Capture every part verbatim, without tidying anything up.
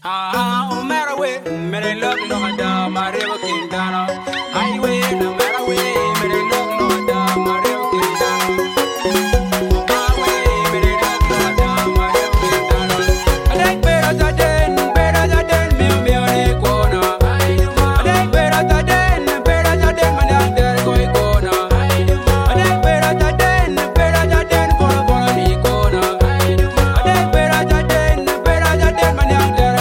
Ah, no matter where, mere look no da mareo kindano. Highway no matter where, mere look no da mareo kindano. Highway mere look no da mareo kindano. I think better than den, better than den, me me on a corner. I think better than den, better than den, man out there going corner. I think better than den, better than den, for a for a corner. I think better than den, better than den, man out there.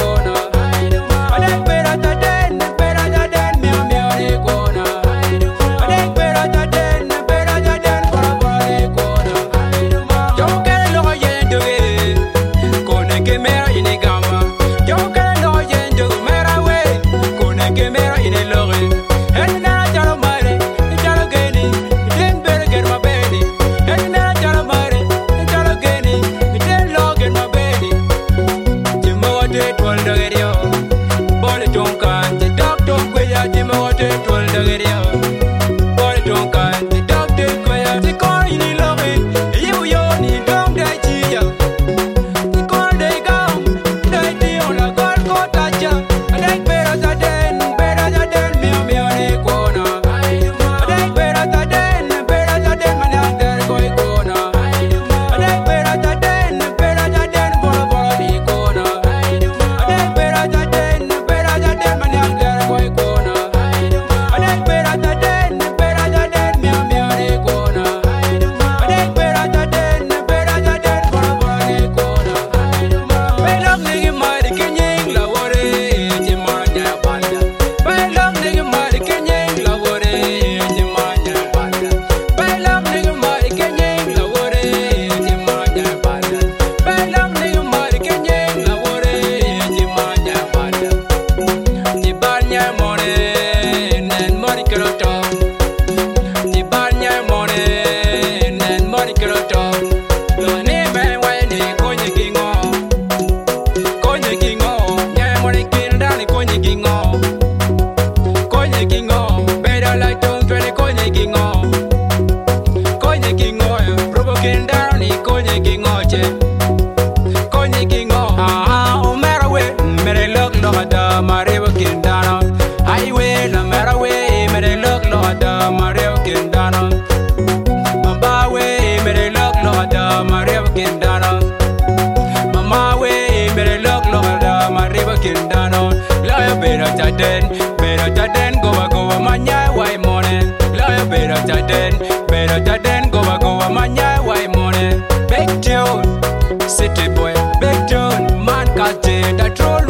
Better than go a go a manya why morning. Lawyer better than better than go a go a manya why morning. Big tune, city boy, big tune, man got the troll.